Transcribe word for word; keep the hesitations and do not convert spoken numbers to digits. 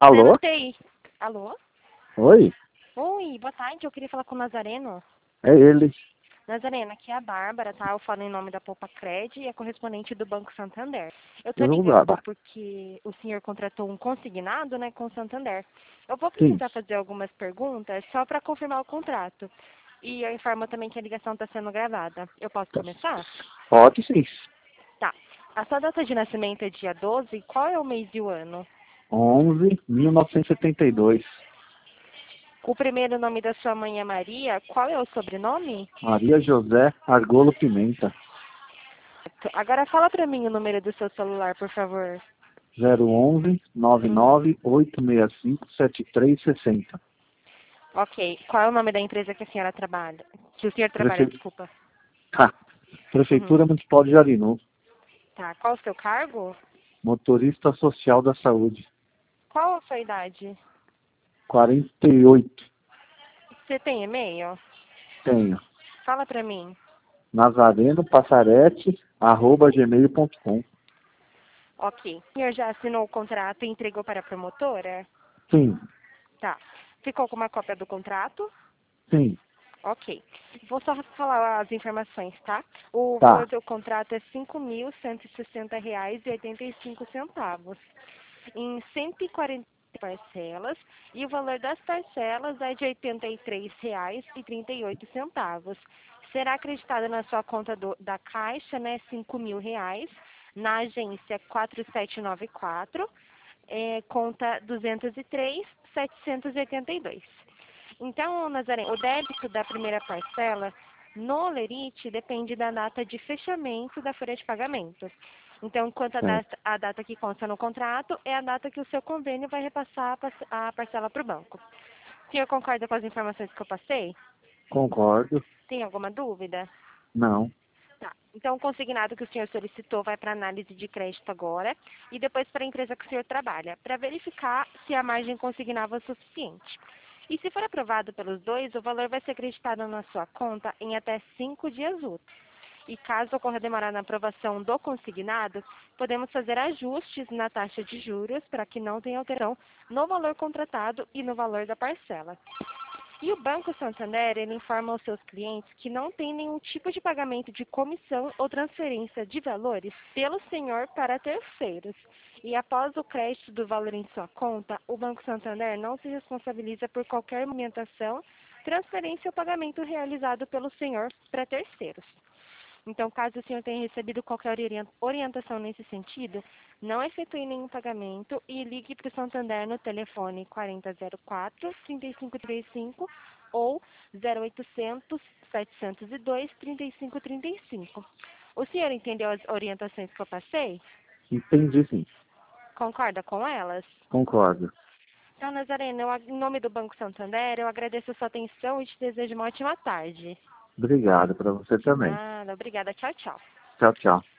Alô? T I. Alô? Oi? Oi, boa tarde. Eu queria falar com o Nazareno. É ele. Nazareno, aqui é a Bárbara, tá? Eu falo em nome da Poupa Cred e é correspondente do Banco Santander. Eu tô Eu, ligando Bárbara. porque o senhor contratou um consignado, né, com o Santander. Eu vou Sim. precisar fazer algumas perguntas só para confirmar o contrato. E eu informo também que a ligação está sendo gravada. Eu posso começar? Pode sim. Tá. A sua data de nascimento é dia doze. Qual é o mês e o ano? onze, mil novecentos e setenta e dois. O primeiro nome da sua mãe é Maria. Qual é o sobrenome? Maria José Argolo Pimenta. Agora fala para mim o número do seu celular, por favor. zero onze, nove Hum. nove, oito seis cinco, sete três seis zero. Ok. Qual é o nome da empresa que a senhora trabalha? Que o senhor trabalha, Prefe... desculpa. Ha. Uhum. Prefeitura Municipal de Jarinu. Tá. Qual o seu cargo? Motorista Social da Saúde. Qual a sua idade? quarenta e oito. Você tem e-mail? Tenho. Fala para mim. Nazareno Passarete, arroba gmail ponto com. Ok. O senhor já assinou o contrato e entregou para a promotora? Sim. Tá. Ficou com uma cópia do contrato? Sim. Ok. Vou só falar as informações, tá? O valor Tá. do contrato é cinco mil cento e sessenta reais e oitenta e cinco centavos, em cento e quarenta parcelas, e o valor das parcelas é de oitenta e três reais e trinta e oito centavos. Será acreditado na sua conta do, da Caixa, né, cinco mil reais, na agência quatro sete nove quatro, é, conta duzentos e três, setecentos e oitenta e dois. Então, Nazaré, o débito da primeira parcela no Lerite depende da data de fechamento da folha de pagamento. Então, enquanto a Certo. data, a data que consta no contrato é a data que o seu convênio vai repassar a parce- a parcela para o banco. O senhor concorda com as informações que eu passei? Concordo. Tem alguma dúvida? Não. Tá. Então, o consignado que o senhor solicitou vai para análise de crédito agora e depois para a empresa que o senhor trabalha, para verificar se a margem consignável é suficiente. E se for aprovado pelos dois, o valor vai ser acreditado na sua conta em até cinco dias úteis. E caso ocorra demora na aprovação do consignado, podemos fazer ajustes na taxa de juros para que não tenha alteração no valor contratado e no valor da parcela. E o Banco Santander, ele informa aos seus clientes que não tem nenhum tipo de pagamento de comissão ou transferência de valores pelo senhor para terceiros. E após o crédito do valor em sua conta, o Banco Santander não se responsabiliza por qualquer movimentação, transferência ou pagamento realizado pelo senhor para terceiros. Então, caso o senhor tenha recebido qualquer orien- orientação nesse sentido, não efetue nenhum pagamento e ligue para o Santander no telefone quarenta zero quatro, trinta e cinco trinta e cinco ou zero oitocentos, setecentos e dois, trinta e cinco trinta e cinco. O senhor entendeu as orientações que eu passei? Entendi sim. Concorda com elas? Concordo. Então, Nazareno, eu, em nome do Banco Santander, eu agradeço a sua atenção e te desejo uma ótima tarde. Obrigado para você De também. nada, obrigada. Tchau, tchau. Tchau, tchau.